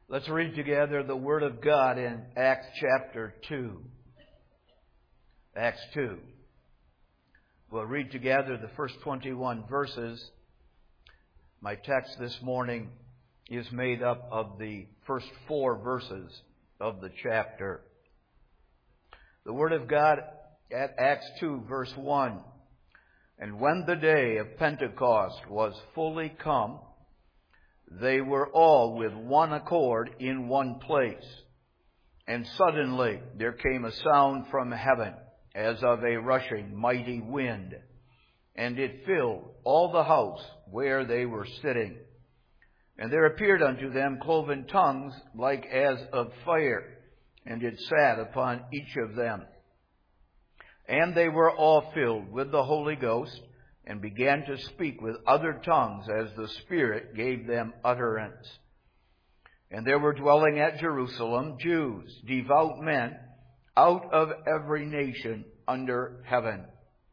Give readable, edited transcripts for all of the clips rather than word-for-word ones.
Let's read together the Word of God in Acts chapter 2. Acts 2. We'll read together the first 21 verses. My text this morning is made up of the first 4 verses of the chapter. The Word of God at Acts 2, verse 1. And when the day of Pentecost was fully come, they were all with one accord in one place. And suddenly there came a sound from heaven, as of a rushing mighty wind, and it filled all the house where they were sitting. And there appeared unto them cloven tongues like as of fire, and it sat upon each of them. And they were all filled with the Holy Ghost, and began to speak with other tongues as the Spirit gave them utterance. And there were dwelling at Jerusalem Jews, devout men, out of every nation under heaven.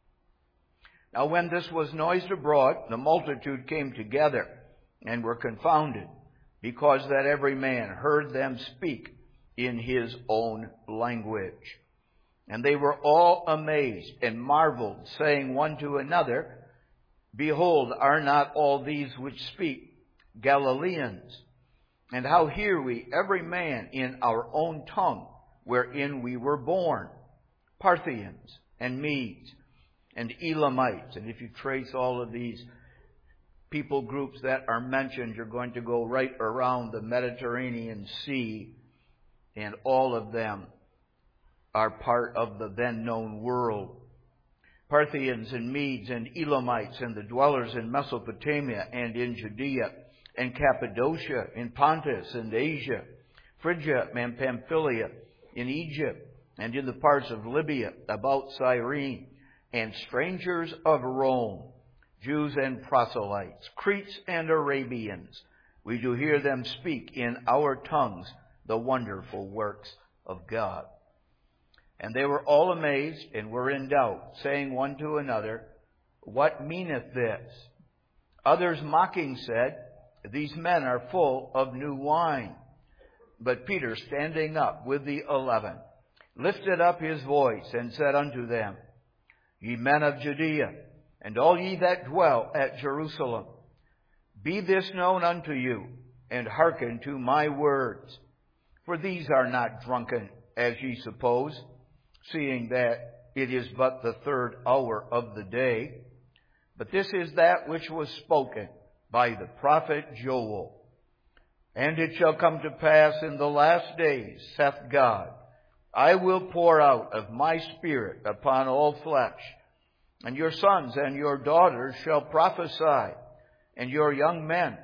Now when this was noised abroad, the multitude came together, and were confounded, because that every man heard them speak in his own language. And they were all amazed, and marveled, saying one to another, Behold, are not all these which speak Galileans? And how hear we every man in our own tongue, wherein we were born? Parthians, and Medes, and Elamites. And if you trace all of these people groups that are mentioned, you're going to go right around the Mediterranean Sea, and all of them are part of the then known world. Parthians and Medes and Elamites and the dwellers in Mesopotamia and in Judea and Cappadocia, in Pontus and Asia, Phrygia and Pamphylia, in Egypt and in the parts of Libya about Cyrene, and strangers of Rome, Jews and proselytes, Cretes and Arabians. We do hear them speak in our tongues the wonderful works of God. And they were all amazed and were in doubt, saying one to another, What meaneth this? Others mocking said, These men are full of new wine. But Peter, standing up with the 11, lifted up his voice and said unto them, Ye men of Judea, and all ye that dwell at Jerusalem, be this known unto you, and hearken to my words. For these are not drunken, as ye suppose, seeing that it is but the 3rd hour of the day. But this is that which was spoken by the prophet Joel. And it shall come to pass in the last days, saith God, I will pour out of my Spirit upon all flesh, and your sons and your daughters shall prophesy, and your young men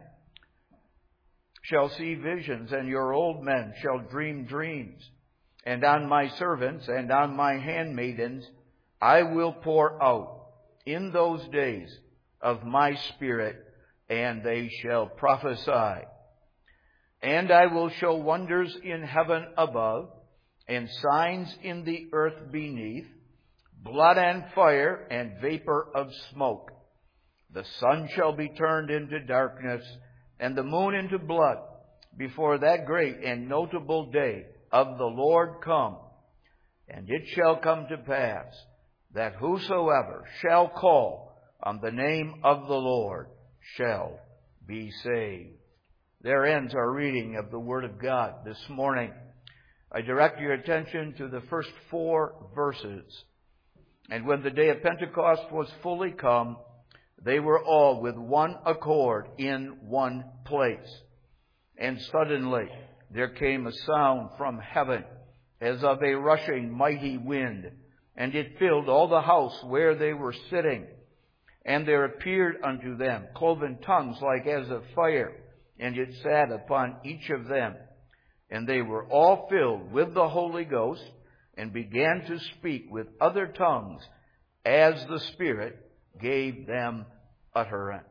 shall see visions, and your old men shall dream dreams. And on my servants and on my handmaidens I will pour out in those days of my Spirit, and they shall prophesy. And I will show wonders in heaven above, and signs in the earth beneath, blood and fire and vapor of smoke. The sun shall be turned into darkness, and the moon into blood, before that great and notable day of the Lord come. And it shall come to pass that whosoever shall call on the name of the Lord shall be saved. There ends our reading of the Word of God this morning. I direct your attention to the first 4 verses. And when the day of Pentecost was fully come, they were all with one accord in one place. And suddenly there came a sound from heaven, as of a rushing mighty wind, and it filled all the house where they were sitting. And there appeared unto them cloven tongues like as of fire, and it sat upon each of them. And they were all filled with the Holy Ghost, and began to speak with other tongues, as the Spirit gave them utterance.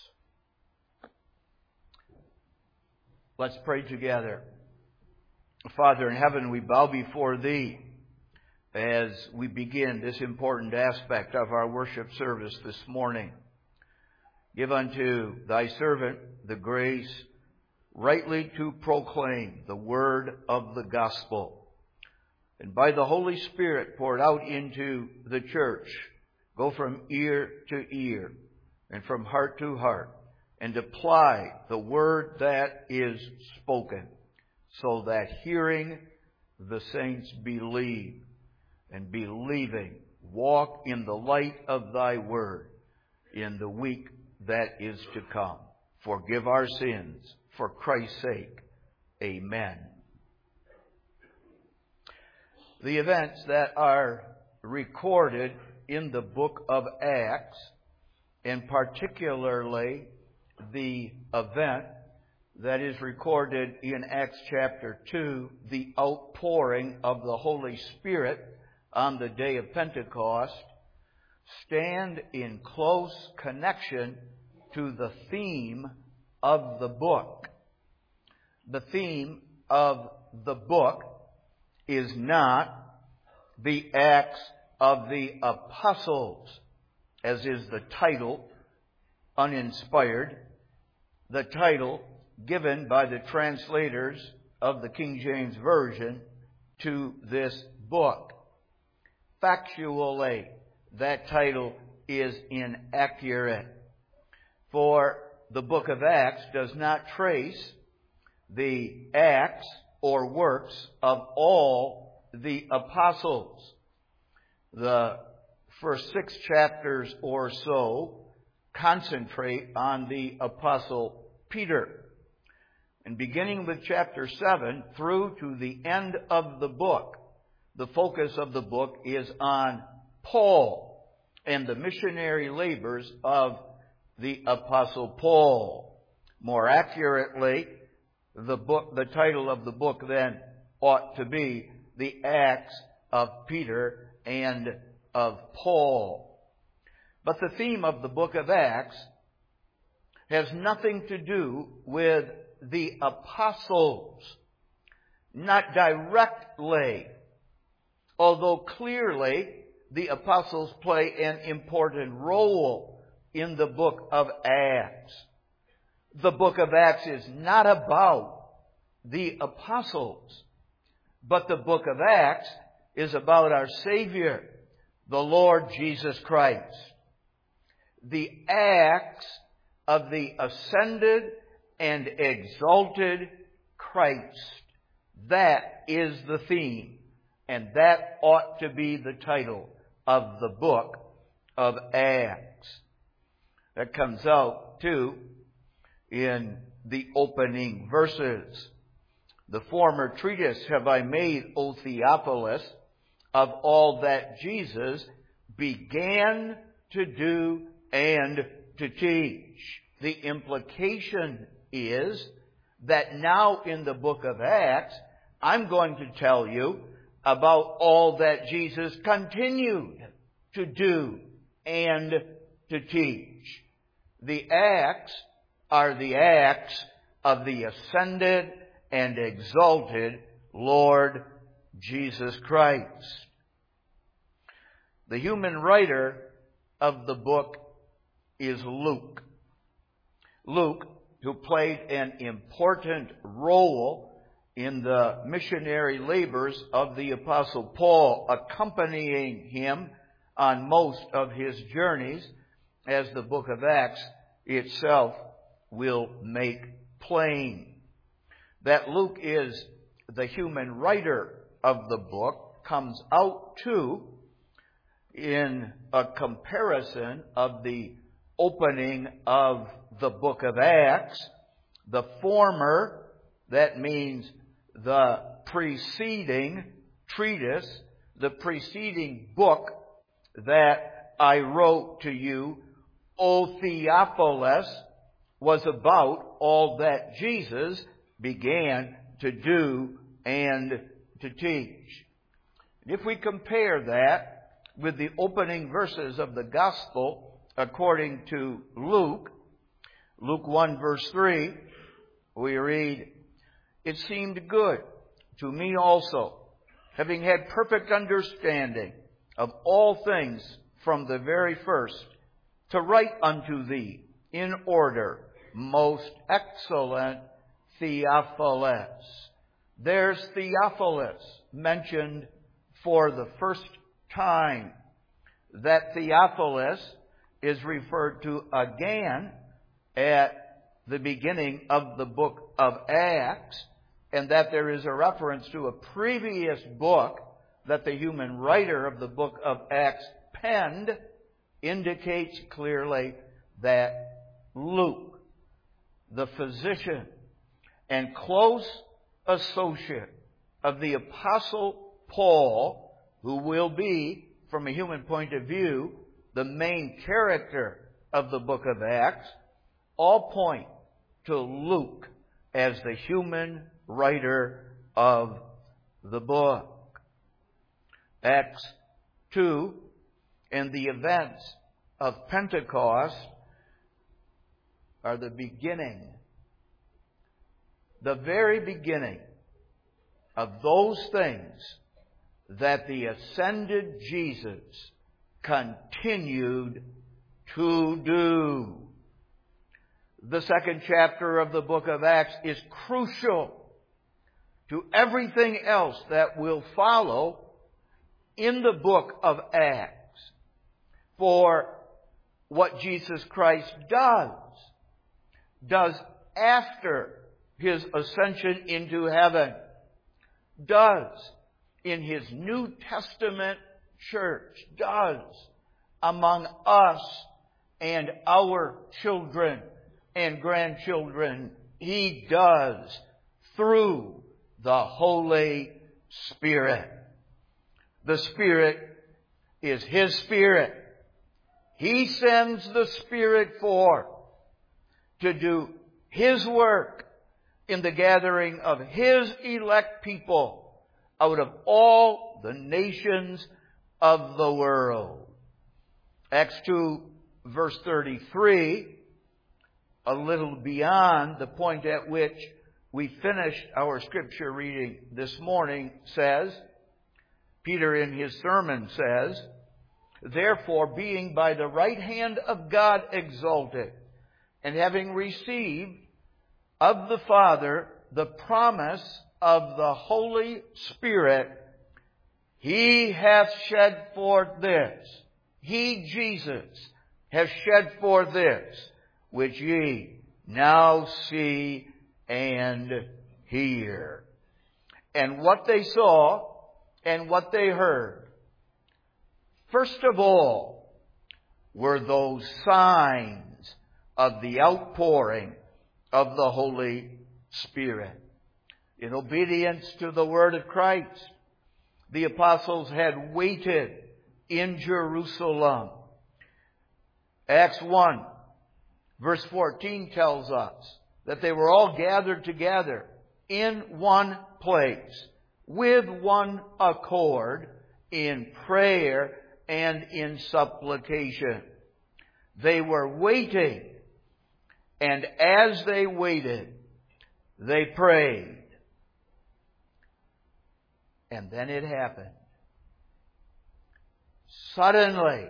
Let's pray together. Father in heaven, we bow before Thee as we begin this important aspect of our worship service this morning. Give unto Thy servant the grace rightly to proclaim the word of the gospel. And by the Holy Spirit poured out into the church, go from ear to ear and from heart to heart, and apply the word that is spoken, so that hearing the saints believe, and believing walk in the light of thy word in the week that is to come. Forgive our sins for Christ's sake. Amen. The events that are recorded in the book of Acts, and particularly the event that is recorded in Acts chapter 2, the outpouring of the Holy Spirit on the day of Pentecost, stand in close connection to the theme of the book. The theme of the book is not the Acts of the Apostles, as is the title, uninspired, the title given by the translators of the King James Version to this book. Factually, that title is inaccurate, for the book of Acts does not trace the acts or works of all the apostles. The first 6 chapters or so concentrate on the apostle Peter. And beginning with chapter 7 through to the end of the book, the focus of the book is on Paul and the missionary labors of the apostle Paul. More accurately, the title of the book then ought to be The Acts of Peter and of Paul. But the theme of the book of Acts has nothing to do with the apostles, not directly, although clearly the apostles play an important role in the book of Acts. The book of Acts is not about the apostles, but the book of Acts is about our Savior, the Lord Jesus Christ. The acts of the ascended and exalted Christ. That is the theme, and that ought to be the title of the book of Acts. That comes out, too, in the opening verses. The former treatise have I made, O Theophilus, of all that Jesus began to do and to teach. The implication is that now in the book of Acts, I'm going to tell you about all that Jesus continued to do and to teach. The Acts are the acts of the ascended and exalted Lord Jesus Christ. The human writer of the book is Luke. Luke, who played an important role in the missionary labors of the Apostle Paul, accompanying him on most of his journeys, as the book of Acts itself will make plain. That Luke is the human writer of the book comes out too in a comparison of the opening of the book of Acts. The former, that means the preceding treatise, the preceding book that I wrote to you, O Theophilus, was about all that Jesus began to do and to teach. If we compare that with the opening verses of the Gospel according to Luke, Luke 1 verse 3, we read, "It seemed good to me also, having had perfect understanding of all things from the very first, to write unto thee in order, most excellent Theophilus. There's Theophilus mentioned for the first time. That Theophilus is referred to again at the beginning of the book of Acts, and that there is a reference to a previous book that the human writer of the book of Acts penned, indicates clearly that Luke, the physician and close associate of the Apostle Paul, who will be, from a human point of view, the main character of the book of Acts, all point to Luke as the human writer of the book. Acts 2 and the events of Pentecost are the beginning, the very beginning of those things that the ascended Jesus continued to do. The second chapter of the book of Acts is crucial to everything else that will follow in the book of Acts. For what Jesus Christ does after His ascension into heaven, does in His New Testament church, does among us and our children and grandchildren, He does through the Holy Spirit. The Spirit is His Spirit. He sends the Spirit forth to do His work in the gathering of His elect people out of all the nations of the world. Acts 2, verse 33, a little beyond the point at which we finished our scripture reading this morning, says, Peter in his sermon says, "Therefore, being by the right hand of God exalted, and having received of the Father the promise of the Holy Spirit, He hath shed forth this." He, Jesus, has shed forth this, which ye now see and hear. And what they saw and what they heard, first of all, were those signs of the outpouring of the Holy Spirit. In obedience to the word of Christ, the apostles had waited in Jerusalem. Acts 1, verse 14 tells us that they were all gathered together in one place, with one accord, in prayer and in supplication. They were waiting, and as they waited, they prayed. And then it happened. Suddenly,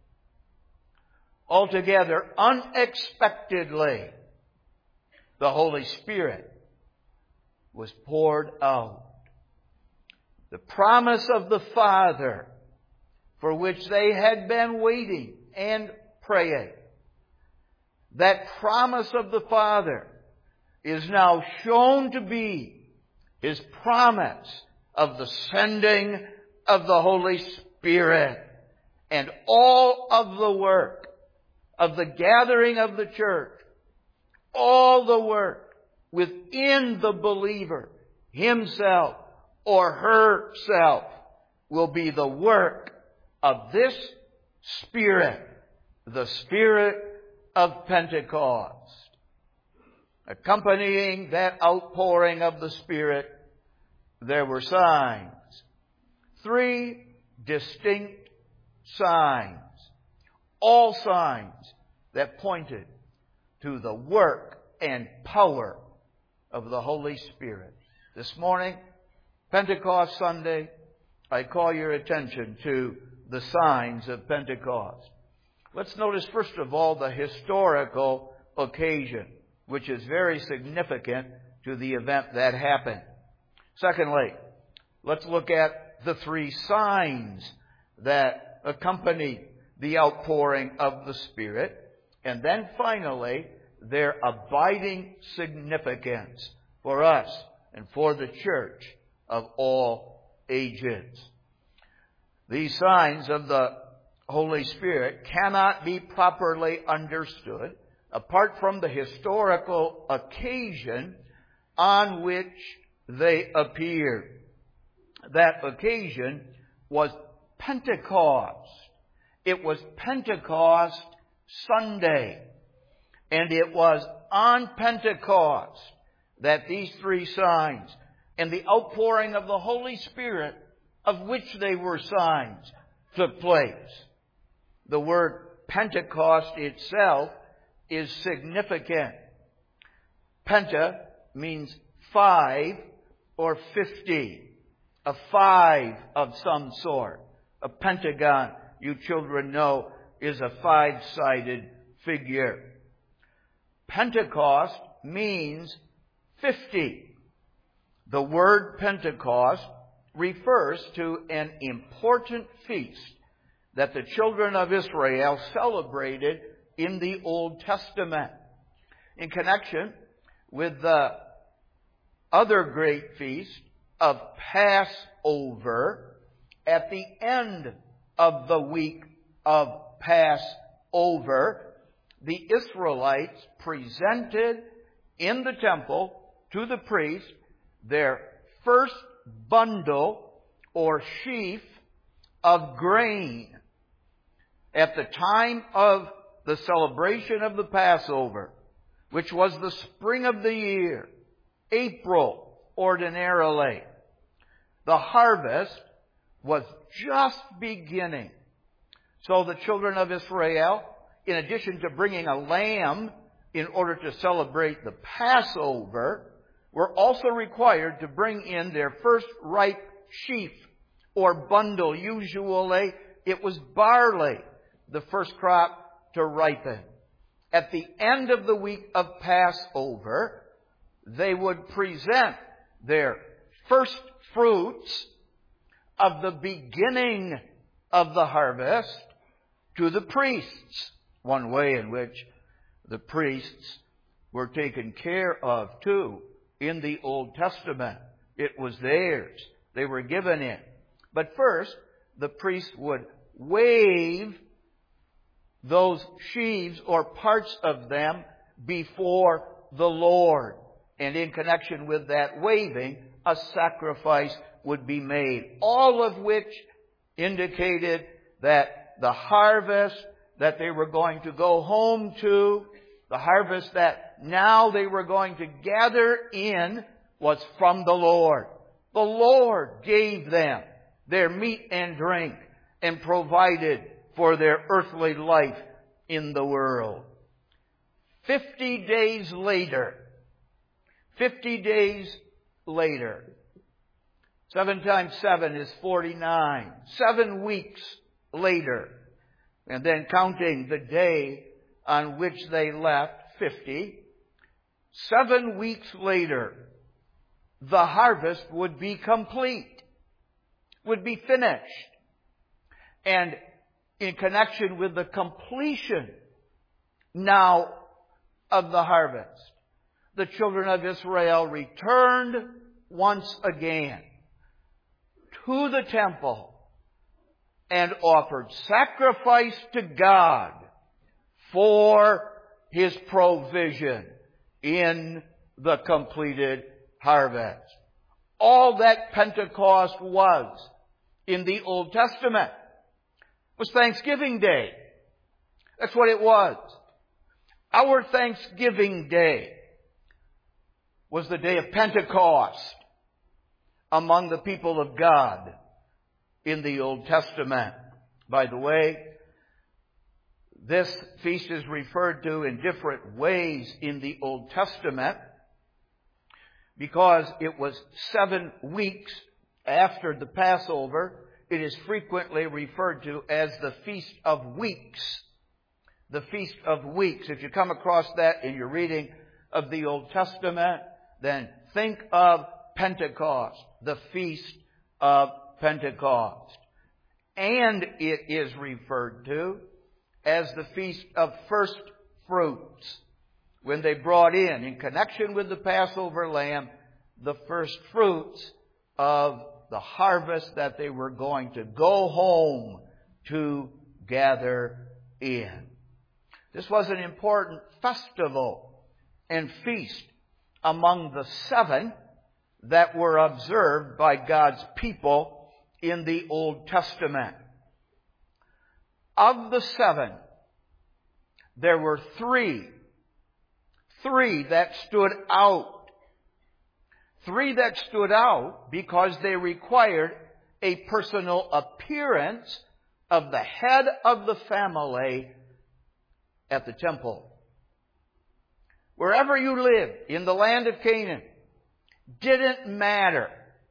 altogether unexpectedly, the Holy Spirit was poured out. The promise of the Father, for which they had been waiting and praying, that promise of the Father is now shown to be His promise of the sending of the Holy Spirit. And all of the work of the gathering of the church, all the work within the believer himself or herself, will be the work of this Spirit, the Spirit of Pentecost. Accompanying that outpouring of the Spirit, there were signs. 3 distinct signs. All signs that pointed to the work and power of the Holy Spirit. This morning, Pentecost Sunday, I call your attention to the signs of Pentecost. Let's notice first of all the historical occasion, which is very significant to the event that happened. Secondly, let's look at the three signs that accompany the outpouring of the Spirit. And then finally, their abiding significance for us and for the church of all ages. These signs of the Holy Spirit cannot be properly understood apart from the historical occasion on which they appeared. That occasion was Pentecost. It was Pentecost Sunday. And it was on Pentecost that these three signs and the outpouring of the Holy Spirit, of which they were signs, took place. The word Pentecost itself is significant. Penta means 5 or 50. A 5 of some sort. A pentagon, you children know, is a 5-sided figure. Pentecost means 50. The word Pentecost refers to an important feast that the children of Israel celebrated in the Old Testament in connection with the other great feast of Passover. At the end of the week of Passover, the Israelites presented in the temple to the priest their first bundle or sheaf of grain. At the time of the celebration of the Passover, which was the spring of the year, April ordinarily, the harvest was just beginning. So the children of Israel, in addition to bringing a lamb in order to celebrate the Passover, were also required to bring in their first ripe sheaf or bundle. Usually it was barley, the first crop to ripen. At the end of the week of Passover, they would present their first fruits of the beginning of the harvest to the priests. One way in which the priests were taken care of too in the Old Testament. It was theirs. They were given it. But first, the priest would wave those sheaves or parts of them before the Lord. And in connection with that waving, a sacrifice would be made. All of which indicated that the harvest that they were going to go home to, the harvest that now they were going to gather in, was from the Lord. The Lord gave them their meat and drink and provided for their earthly life in the world. 50 days later, 7 times 7 is 49. 7 weeks later, and then counting the day on which they left, 50, 7 weeks later, the harvest would be complete, would be finished. And in connection with the completion now of the harvest, the children of Israel returned once again to the temple and offered sacrifice to God for His provision in the completed harvest. All that Pentecost was in the Old Testament was Thanksgiving Day. That's what it was. Our Thanksgiving Day was the day of Pentecost among the people of God in the Old Testament. By the way, this feast is referred to in different ways in the Old Testament because it was 7 weeks after the Passover. It is frequently referred to as the Feast of Weeks. The Feast of Weeks. If you come across that in your reading of the Old Testament, then think of Pentecost, the Feast of Pentecost. And it is referred to as the Feast of First Fruits, when they brought in connection with the Passover lamb, the first fruits of the harvest that they were going to go home to gather in. This was an important festival and feast among the 7 that were observed by God's people in the Old Testament. Of the 7, there were 3 that stood out. 3 that stood out because they required a personal appearance of the head of the family at the temple. Wherever you lived in the land of Canaan, didn't matter.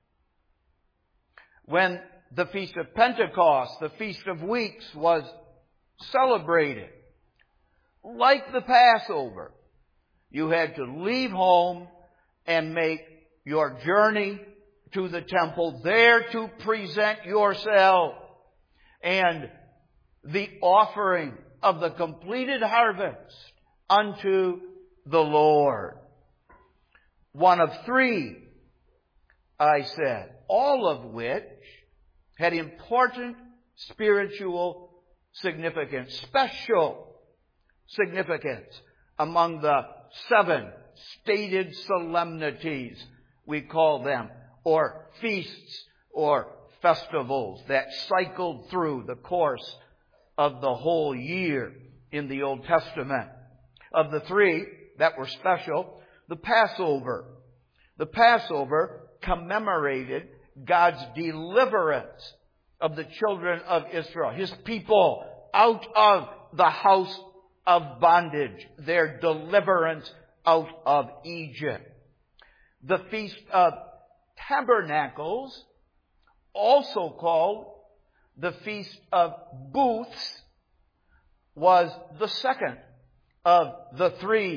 When the Feast of Pentecost, the Feast of Weeks, was celebrated, like the Passover, you had to leave home and make your journey to the temple, there to present yourself and the offering of the completed harvest unto the Lord. One of 3, I said, all of which had important spiritual significance, special significance among the 7 stated solemnities, we call them, or feasts or festivals that cycled through the course of the whole year in the Old Testament. Of the 3 that were special, the Passover. The Passover commemorated God's deliverance of the children of Israel, His people, out of the house of bondage, their deliverance out of Egypt. The Feast of Tabernacles, also called the Feast of Booths, was the second of the 3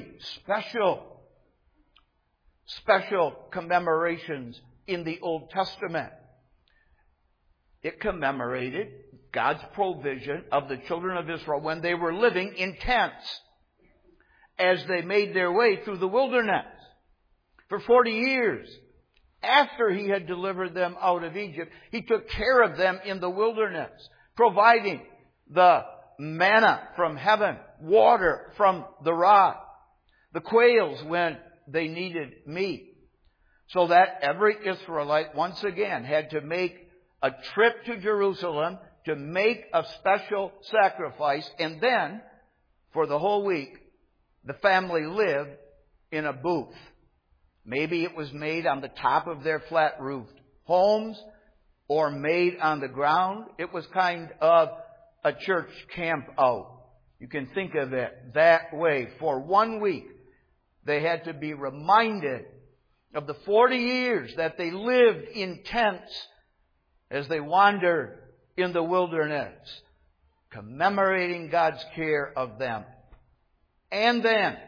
special commemorations in the Old Testament. It commemorated God's provision of the children of Israel when they were living in tents as they made their way through the wilderness for 40 years. After He had delivered them out of Egypt, He took care of them in the wilderness, providing the manna from heaven, water from the rock, the quails when they needed meat, so that every Israelite once again had to make a trip to Jerusalem to make a special sacrifice, and then for the whole week the family lived in a booth. Maybe it was made on the top of their flat-roofed homes or made on the ground. It was kind of a church camp out. You can think of it that way. For 1 week, they had to be reminded of the 40 years that they lived in tents as they wandered in the wilderness, commemorating God's care of them. And then,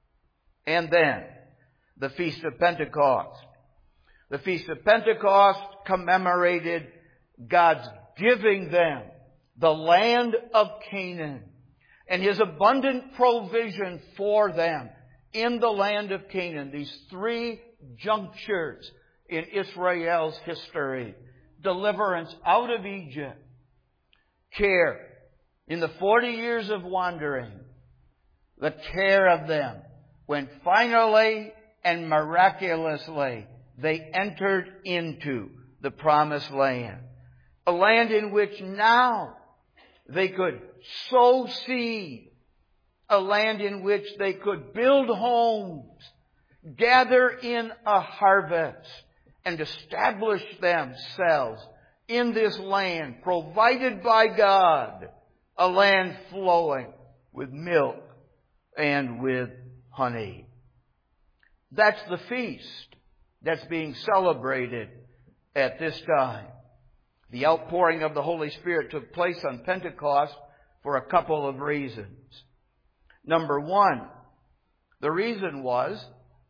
the Feast of Pentecost. The Feast of Pentecost commemorated God's giving them the land of Canaan and His abundant provision for them in the land of Canaan. These 3 junctures in Israel's history. Deliverance out of Egypt. Care in the 40 years of wandering. The care of them when finally and miraculously they entered into the promised land. A land in which now they could sow seed. A land in which they could build homes, gather in a harvest, and establish themselves in this land provided by God. A land flowing with milk and with honey. That's the feast that's being celebrated at this time. The outpouring of the Holy Spirit took place on Pentecost for a couple of reasons. Number 1, the reason was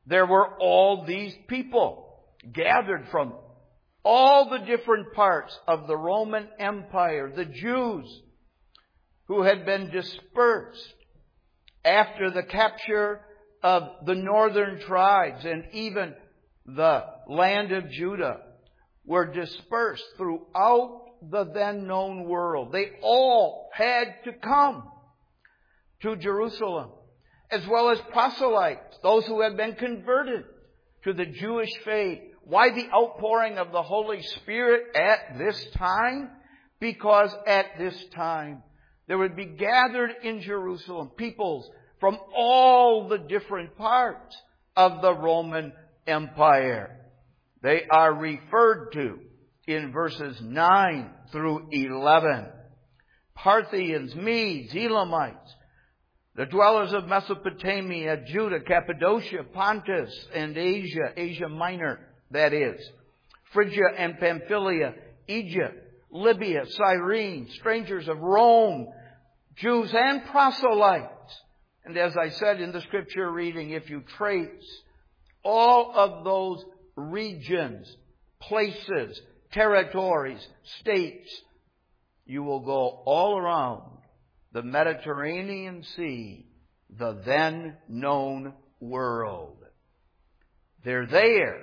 there were all these people gathered from all the different parts of the Roman Empire, the Jews who had been dispersed after the capture of the northern tribes, and even the land of Judah were dispersed throughout the then known world. They all had to come to Jerusalem, as well as proselytes, those who had been converted to the Jewish faith. Why the outpouring of the Holy Spirit at this time? Because at this time there would be gathered in Jerusalem peoples from all the different parts of the Roman Empire. They are referred to in verses 9 through 11. Parthians, Medes, Elamites, the dwellers of Mesopotamia, Judah, Cappadocia, Pontus, and Asia Minor, that is, Phrygia and Pamphylia, Egypt, Libya, Cyrene, strangers of Rome, Jews and proselytes. And as I said in the scripture reading, if you trace all of those regions, places, territories, states, you will go all around the Mediterranean Sea, the then known world. They're there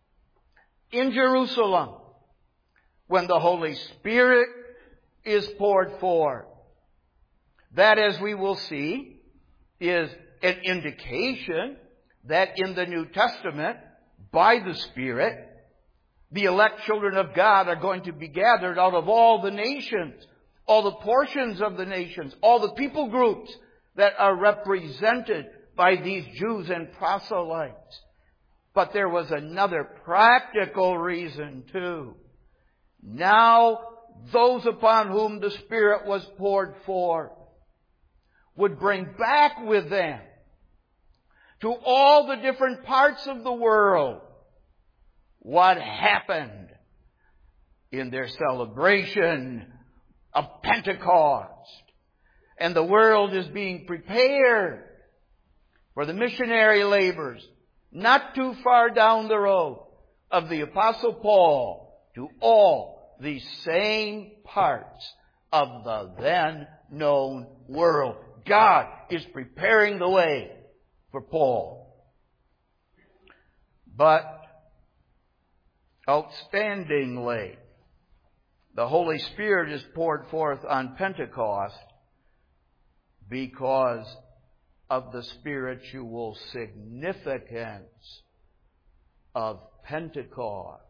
in Jerusalem when the Holy Spirit is poured forth. That, as we will see, is an indication that in the New Testament, by the Spirit, the elect children of God are going to be gathered out of all the nations, all the portions of the nations, all the people groups that are represented by these Jews and proselytes. But there was another practical reason too. Now, those upon whom the Spirit was poured forth would bring back with them to all the different parts of the world what happened in their celebration of Pentecost. And the world is being prepared for the missionary labors not too far down the road of the Apostle Paul to all these same parts of the then known world. God is preparing the way for Paul. But outstandingly, the Holy Spirit is poured forth on Pentecost because of the spiritual significance of Pentecost.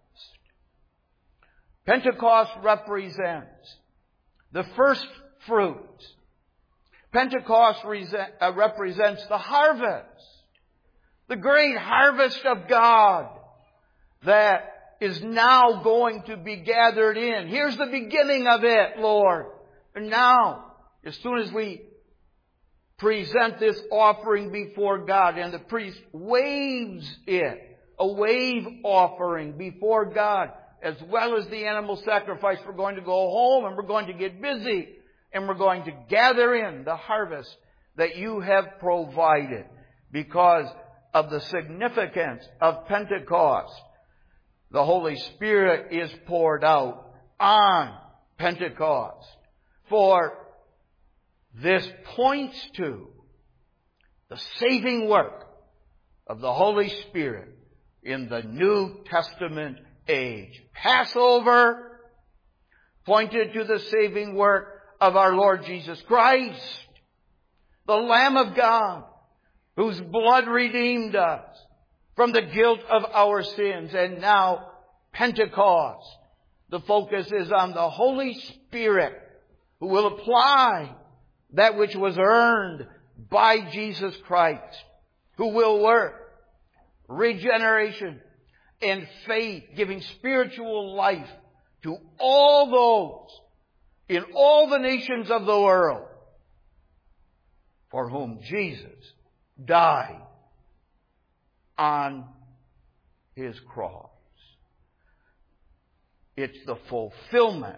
Pentecost represents the first fruits. Pentecost represents the harvest, the great harvest of God that is now going to be gathered in. Here's the beginning of it, Lord. And now, as soon as we present this offering before God, and the priest waves it, a wave offering before God, as well as the animal sacrifice, we're going to go home and we're going to get busy and we're going to gather in the harvest that you have provided because of the significance of Pentecost. The Holy Spirit is poured out on Pentecost. For this points to the saving work of the Holy Spirit in the New Testament age. Passover pointed to the saving work of our Lord Jesus Christ, the Lamb of God, whose blood redeemed us from the guilt of our sins. And now, Pentecost, the focus is on the Holy Spirit, who will apply that which was earned by Jesus Christ, who will work regeneration and faith, giving spiritual life to all those in all the nations of the world for whom Jesus died on His cross. It's the fulfillment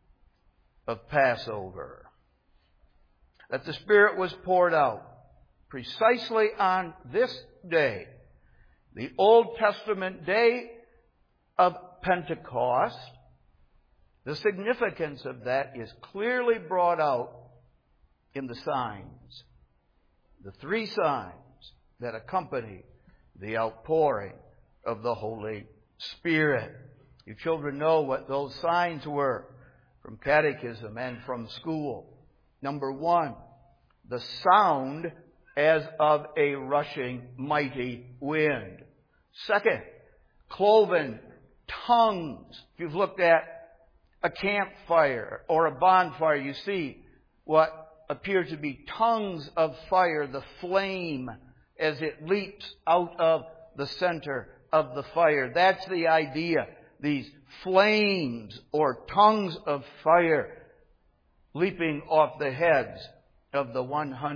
of Passover. That the Spirit was poured out precisely on this day, the Old Testament day of Pentecost, the significance of that is clearly brought out in the signs. The three signs that accompany the outpouring of the Holy Spirit. You children know what those signs were from catechism and from school. Number one, the sound as of a rushing mighty wind. Second, cloven tongues. If you've looked at a campfire or a bonfire, you see what appear to be tongues of fire, the flame as it leaps out of the center of the fire. That's the idea. These flames or tongues of fire leaping off the heads of the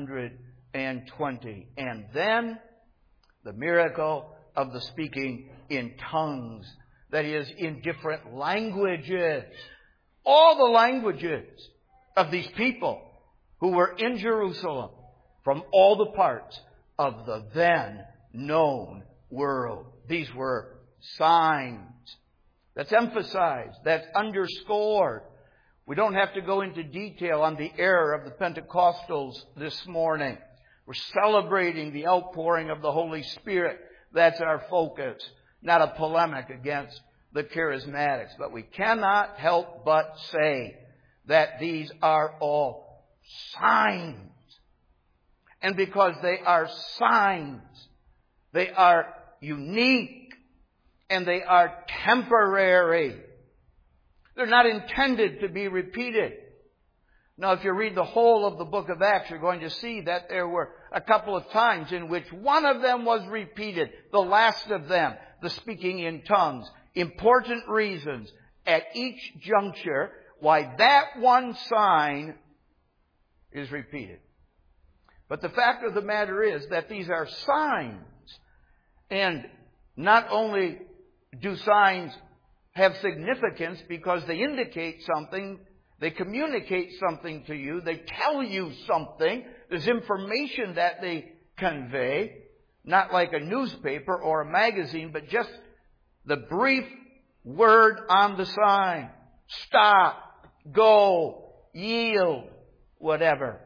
120. And then the miracle of the speaking in tongues. That is, in different languages. All the languages of these people who were in Jerusalem from all the parts of the then known world. These were signs. That's emphasized. That's underscored. We don't have to go into detail on the error of the Pentecostals this morning. We're celebrating the outpouring of the Holy Spirit. That's our focus. Not a polemic against the charismatics. But we cannot help but say that these are all signs. And because they are signs, they are unique and they are temporary. They're not intended to be repeated. Now, if you read the whole of the book of Acts, you're going to see that there were a couple of times in which one of them was repeated, the last of them, the speaking in tongues. Important reasons at each juncture why that one sign is repeated. But the fact of the matter is that these are signs. And not only do signs have significance because they indicate something, they communicate something to you, they tell you something, there's information that they convey, not like a newspaper or a magazine, but just the brief word on the sign. Stop, go, yield, whatever.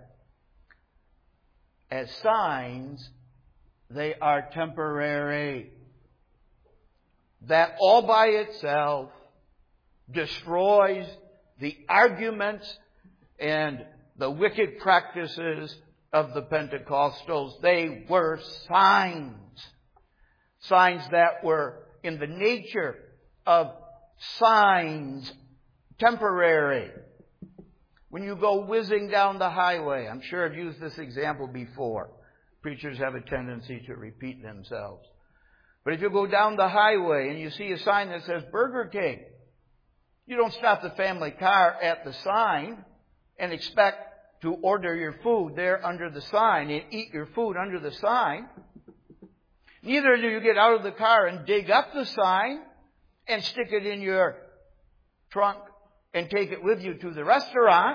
As signs, they are temporary. That all by itself destroys the arguments and the wicked practices of the Pentecostals. They were signs. Signs that were in the nature of signs, temporary. When you go whizzing down the highway, I'm sure I've used this example before. Preachers have a tendency to repeat themselves. But if you go down the highway and you see a sign that says Burger King, you don't stop the family car at the sign and expect to order your food there under the sign and eat your food under the sign. Neither do you get out of the car and dig up the sign and stick it in your trunk and take it with you to the restaurant.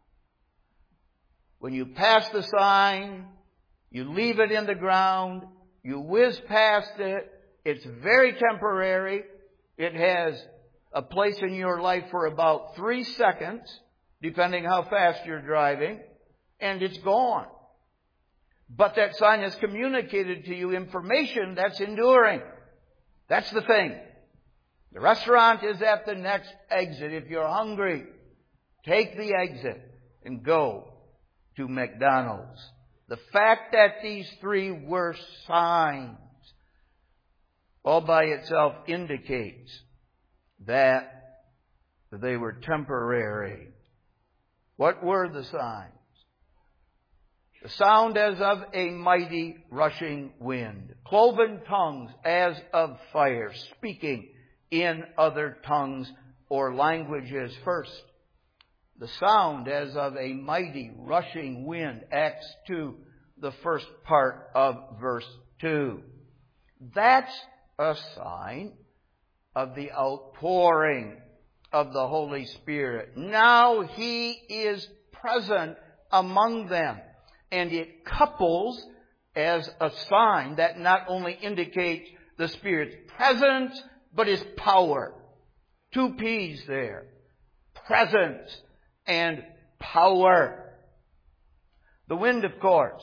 When you pass the sign, you leave it in the ground, you whiz past it. It's very temporary. It has a place in your life for about 3 seconds, depending how fast you're driving, and it's gone. But that sign has communicated to you information that's enduring. That's the thing. The restaurant is at the next exit. If you're hungry, take the exit and go to McDonald's. The fact that these three were signs all by itself indicates that they were temporary. What were the signs? The sound as of a mighty rushing wind, cloven tongues as of fire, speaking in other tongues or languages. First, the sound as of a mighty rushing wind, Acts 2, the first part of verse 2. That's a sign of the outpouring of the Holy Spirit. Now He is present among them. And it couples as a sign that not only indicates the Spirit's presence, but His power. 2 P's there. Presence and power. The wind, of course,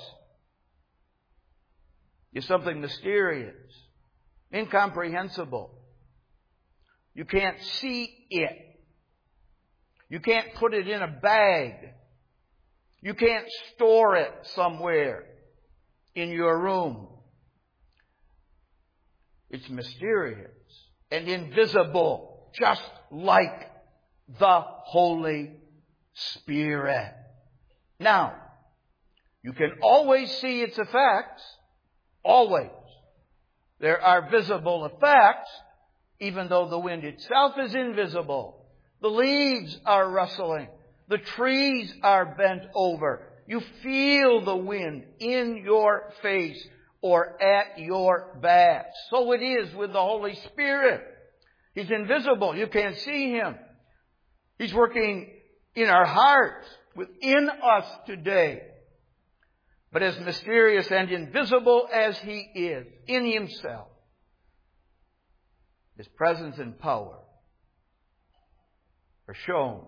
is something mysterious, incomprehensible. You can't see it. You can't put it in a bag. You can't store it somewhere in your room. It's mysterious and invisible, just like the Holy Spirit. Now, you can always see its effects. Always. There are visible effects, even though the wind itself is invisible. The leaves are rustling. The trees are bent over. You feel the wind in your face or at your back. So it is with the Holy Spirit. He's invisible. You can't see Him. He's working in our hearts, within us today. But as mysterious and invisible as He is in Himself, His presence and power are shown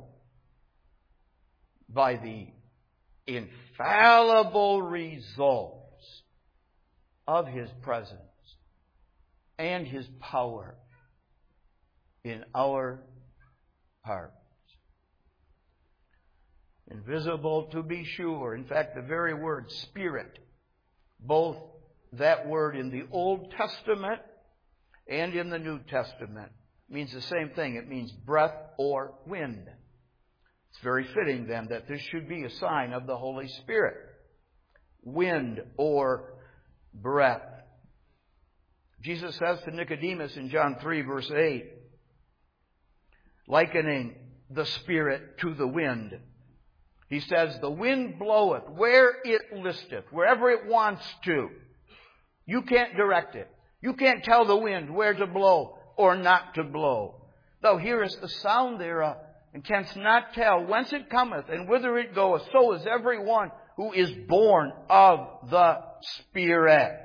by the infallible results of His presence and His power in our hearts. Invisible, to be sure. In fact, the very word Spirit, both that word in the Old Testament and in the New Testament, means the same thing. It means breath or wind. It's very fitting then that this should be a sign of the Holy Spirit. Wind or breath. Jesus says to Nicodemus in John 3 verse 8, likening the Spirit to the wind. He says, the wind bloweth where it listeth, wherever it wants to. You can't direct it. You can't tell the wind where to blow or not to blow. Thou hearest the sound thereof, and canst not tell whence it cometh and whither it goeth. So is every one who is born of the Spirit.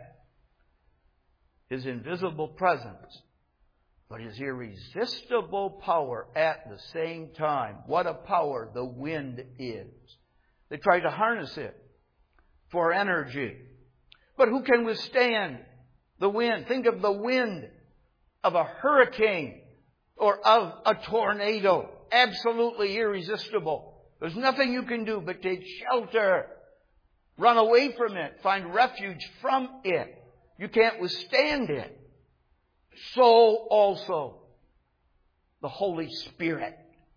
His invisible presence, but His irresistible power at the same time. What a power the wind is. They try to harness it for energy. But who can withstand the wind? Think of the wind of a hurricane or of a tornado. Absolutely irresistible. There's nothing you can do but take shelter. Run away from it. Find refuge from it. You can't withstand it. So also the Holy Spirit.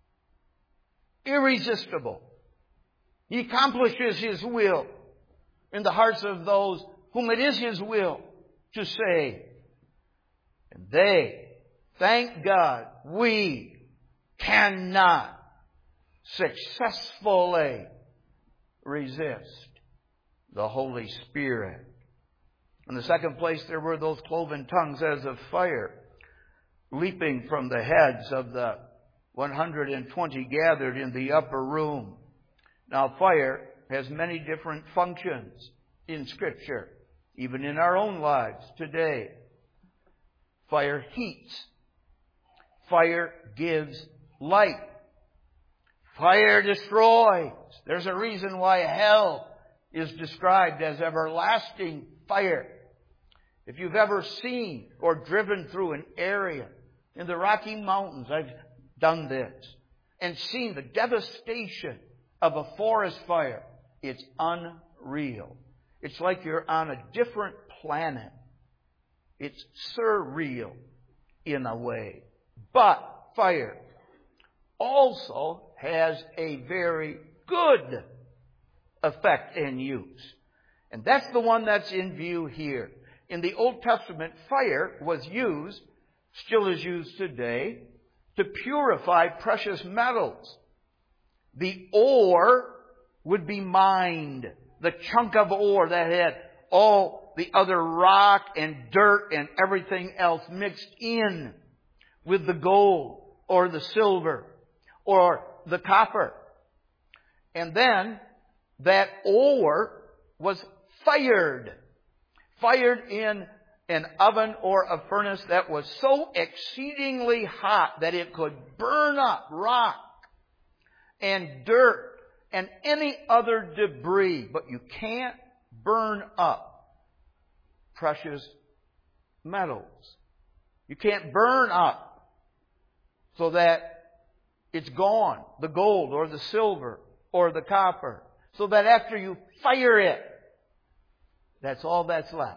Irresistible. He accomplishes His will in the hearts of those whom it is His will to save. And they, thank God, we cannot successfully resist the Holy Spirit. In the second place, there were those cloven tongues as of fire, leaping from the heads of the 120 gathered in the upper room. Now, fire has many different functions in Scripture, even in our own lives today. Fire heats. Fire gives light. Fire destroys. There's a reason why hell is described as everlasting fire. If you've ever seen or driven through an area in the Rocky Mountains, I've done this, and seen the devastation of a forest fire, it's unreal. It's like you're on a different planet. It's surreal in a way. But fire also has a very good effect and use. And that's the one that's in view here. In the Old Testament, fire was used, still is used today, to purify precious metals. The ore would be mined. The chunk of ore that had all the other rock and dirt and everything else mixed in with the gold or the silver or the copper. And then that ore was fired. fired in an oven or a furnace that was so exceedingly hot that it could burn up rock and dirt and any other debris. But you can't burn up precious metals. You can't burn up so that it's gone, the gold or the silver or the copper, so that after you fire it, that's all that's left.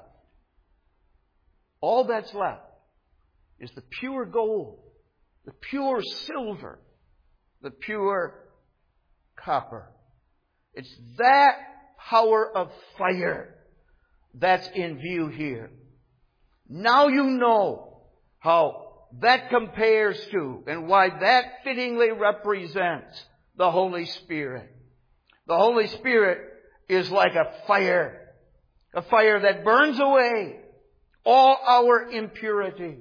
All that's left is the pure gold, the pure silver, the pure copper. It's that power of fire that's in view here. Now you know how that compares to and why that fittingly represents the Holy Spirit. The Holy Spirit is like a fire that burns away all our impurities,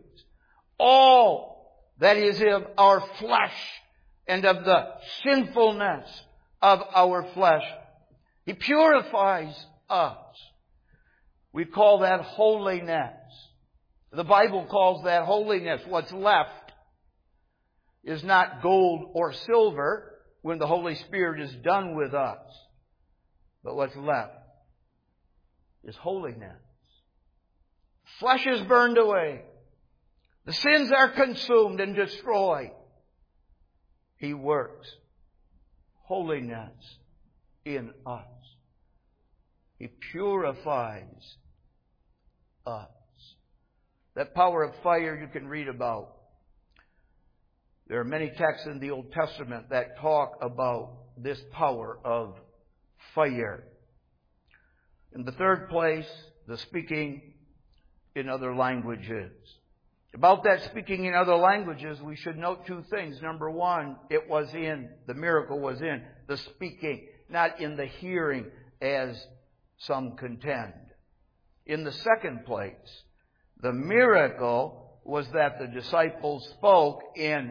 all that is of our flesh and of the sinfulness of our flesh. He purifies us. We call that holiness. The Bible calls that holiness. What's left is not gold or silver when the Holy Spirit is done with us. But what's left is holiness. Flesh is burned away. The sins are consumed and destroyed. He works holiness in us. He purifies us. That power of fire you can read about. There are many texts in the Old Testament that talk about this power of fire. In the third place, the speaking in other languages. About that speaking in other languages, we should note two things. Number one, the miracle was in the speaking, not in the hearing, as some contend. In the second place, the miracle was that the disciples spoke in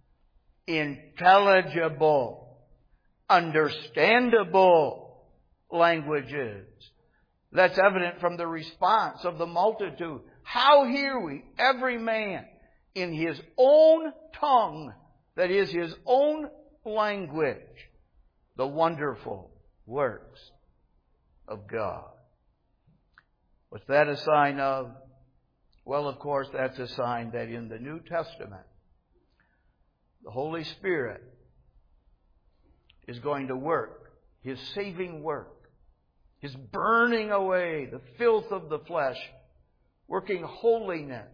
intelligible, understandable languages. That's evident from the response of the multitude. How hear we every man in his own tongue, that is his own language, the wonderful works of God? What's that a sign of? Well, of course, that's a sign that in the New Testament, the Holy Spirit is going to work His saving work, His burning away the filth of the flesh, working holiness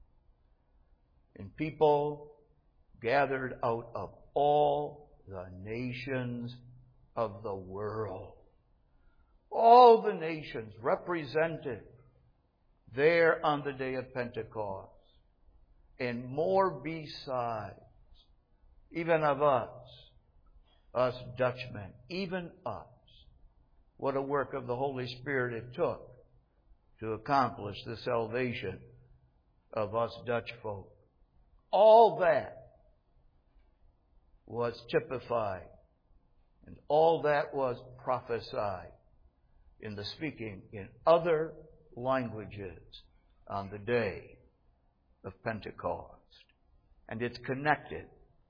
in people gathered out of all the nations of the world. All the nations represented there on the day of Pentecost. And more besides, even of us Dutchmen, even us. What a work of the Holy Spirit it took to accomplish the salvation of us Dutch folk. All that was typified, and all that was prophesied in the speaking in other languages on the day of Pentecost. And it's connected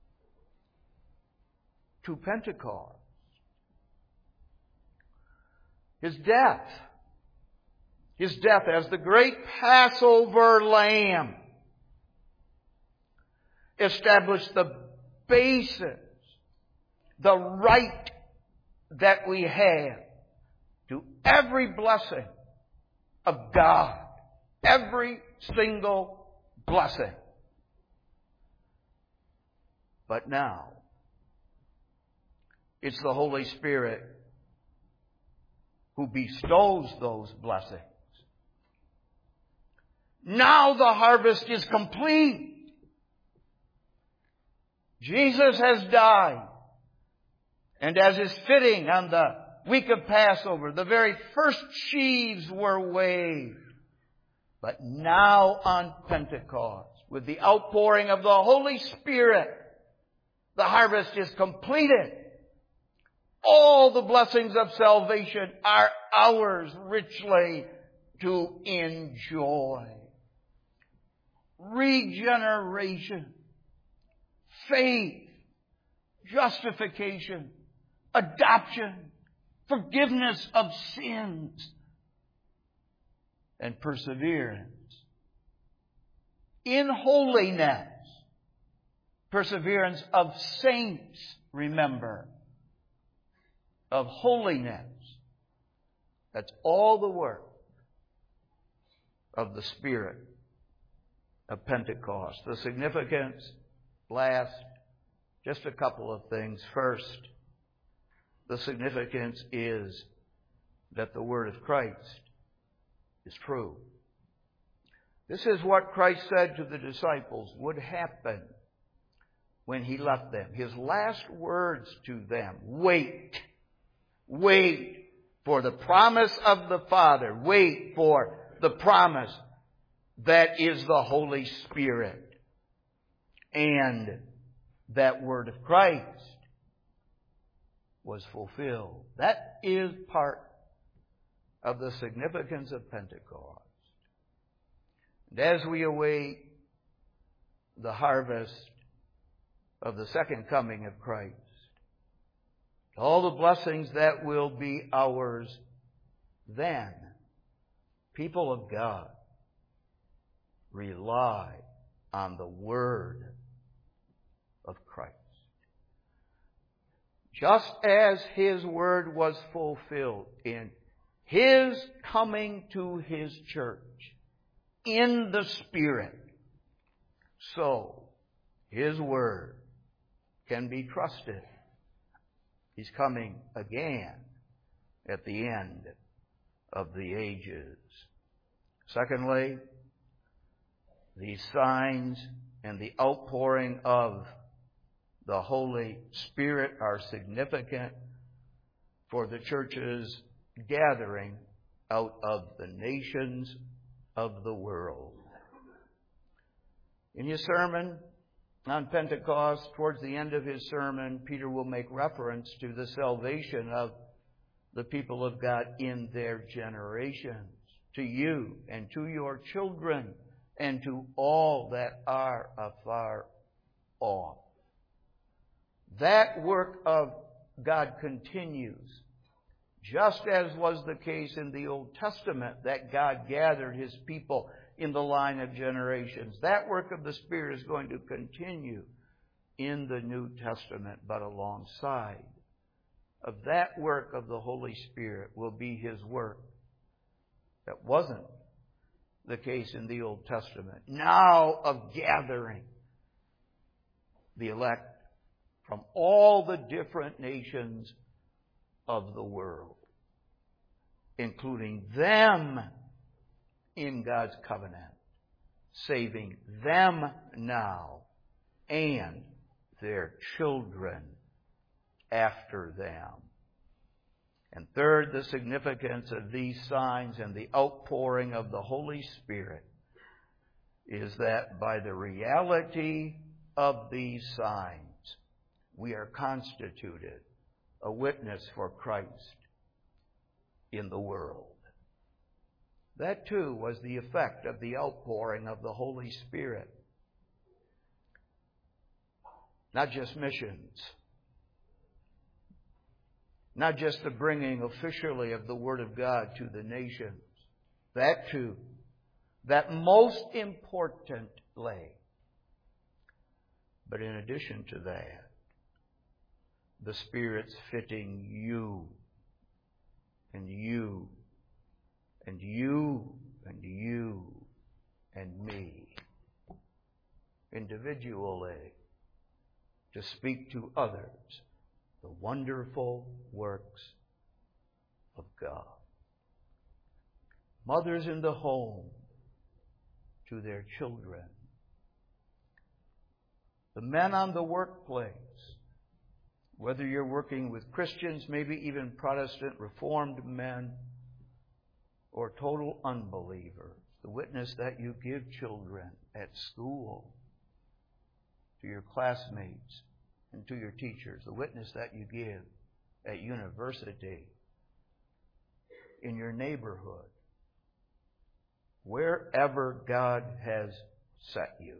to Pentecost. His death as the great Passover lamb established the basis, the right that we have to every blessing of God. Every single blessing. But now, it's the Holy Spirit who bestows those blessings. Now the harvest is complete. Jesus has died. And as is fitting on the week of Passover, the very first sheaves were waved. But now on Pentecost, with the outpouring of the Holy Spirit, the harvest is completed. All the blessings of salvation are ours richly to enjoy. Regeneration, faith, justification, adoption, forgiveness of sins, and perseverance in holiness. Perseverance of saints, remember, of holiness. That's all the work of the Spirit of Pentecost. The significance, last, just a couple of things. First, the significance is that the Word of Christ is true. This is what Christ said to the disciples would happen when He left them. His last words to them: wait. Wait for the promise of the Father. Wait for the promise that is the Holy Spirit. And that word of Christ was fulfilled. That is part of the significance of Pentecost. And as we await the harvest of the second coming of Christ, all the blessings that will be ours then, people of God, rely on the Word of Christ. Just as His Word was fulfilled in His coming to His church in the Spirit, so His Word can be trusted. He's coming again at the end of the ages. Secondly, these signs and the outpouring of the Holy Spirit are significant for the church's gathering out of the nations of the world. In his sermon on Pentecost, towards the end of his sermon, Peter will make reference to the salvation of the people of God in their generations, to you and to your children and to all that are afar off. That work of God continues, just as was the case in the Old Testament, that God gathered His people in the line of generations. That work of the Spirit is going to continue in the New Testament, but alongside of that work of the Holy Spirit will be His work that wasn't the case in the Old Testament, now of gathering the elect from all the different nations of the world, including them in God's covenant, saving them now and their children after them. And third, the significance of these signs and the outpouring of the Holy Spirit is that by the reality of these signs, we are constituted a witness for Christ in the world. That too was the effect of the outpouring of the Holy Spirit. Not just missions, not just the bringing officially of the Word of God to the nations. That too. That most importantly. But in addition to that, the Spirit's fitting you and you and you and you and me individually to speak to others the wonderful works of God. Mothers in the home to their children. The men on the workplace, whether you're working with Christians, maybe even Protestant Reformed men, or total unbelievers, the witness that you give children at school, to your classmates, and to your teachers, the witness that you give at university, in your neighborhood, wherever God has set you,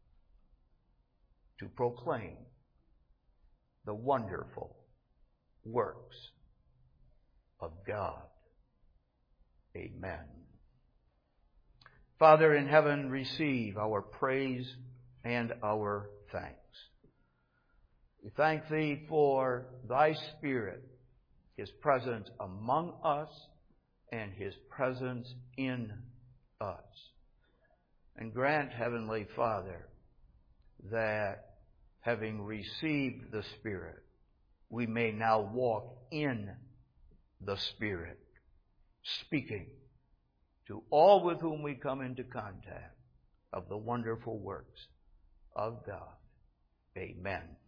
to proclaim the wonderful works of God. Amen. Father in heaven, receive our praise and our thanks. We thank Thee for Thy Spirit, His presence among us and His presence in us. And grant, Heavenly Father, that having received the Spirit, we may now walk in the Spirit, speaking to all with whom we come into contact of the wonderful works of God. Amen.